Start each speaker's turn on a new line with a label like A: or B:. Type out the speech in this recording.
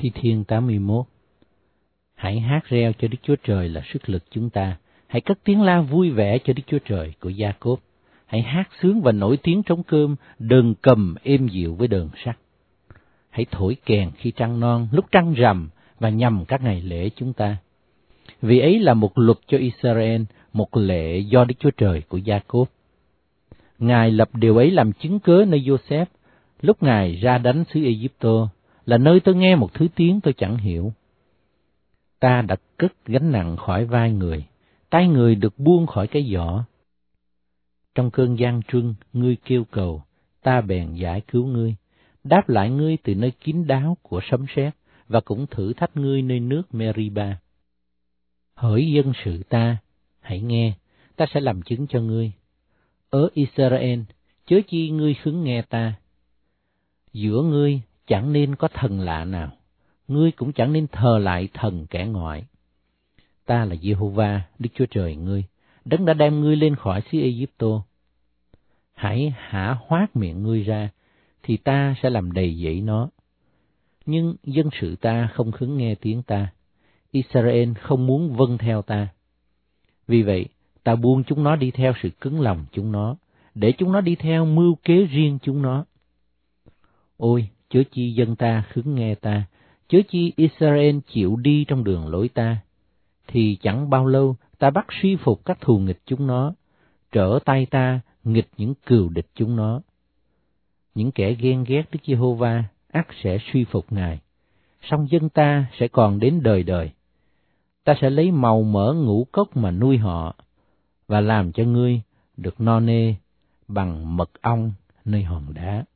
A: Thi Thiên 81. Hãy hát reo cho Đức Chúa Trời là sức lực chúng ta. Hãy cất tiếng la vui vẻ cho Đức Chúa Trời của Gia-cốp. Hãy hát sướng và nổi tiếng trống cơm, đờn cầm êm dịu với đờn sắt. Hãy thổi kèn khi trăng non, lúc trăng rằm và nhằm các ngày lễ chúng ta. Vì ấy là một luật cho Israel, một lệ do Đức Chúa Trời của Gia-cốp. Ngài lập điều ấy làm chứng cớ nơi Giô-xép, lúc Ngài ra đánh xứ Ê-díp-tô, là nơi tôi nghe một thứ tiếng tôi chẳng hiểu. Ta đã cất gánh nặng khỏi vai người, tay người được buông khỏi cái giỏ. Trong cơn gian truân, ngươi kêu cầu, ta bèn giải cứu ngươi, đáp lại ngươi từ nơi kín đáo của sấm sét, và cũng thử thách ngươi nơi nước Meriba. Hỡi dân sự ta, hãy nghe, ta sẽ làm chứng cho ngươi. Ở Israel, chớ chi ngươi khứng nghe ta. Giữa ngươi chẳng nên có thần lạ nào, ngươi cũng chẳng nên thờ lại thần kẻ ngoại. Ta là Giê-hô-va, Đức Chúa Trời ngươi, Đấng đã đem ngươi lên khỏi xứ Ê-díp-tô. Hãy hả hoác miệng ngươi ra, thì ta sẽ làm đầy dẫy nó. Nhưng dân sự ta không khứng nghe tiếng ta, Israel không muốn vâng theo ta. Vì vậy, ta buông chúng nó đi theo sự cứng lòng chúng nó, để chúng nó đi theo mưu kế riêng chúng nó. Ôi, chớ chi dân ta khứng nghe ta, chớ chi Israel chịu đi trong đường lối ta, thì chẳng bao lâu ta bắt suy phục các thù nghịch chúng nó, trở tay ta nghịch những cừu địch chúng nó. Những kẻ ghen ghét Đức Giê-hô-va ắt sẽ suy phục Ngài, song dân ta sẽ còn đến đời đời. Ta sẽ lấy màu mỡ ngũ cốc mà nuôi họ, và làm cho ngươi được no nê bằng mật ong nơi hòn đá.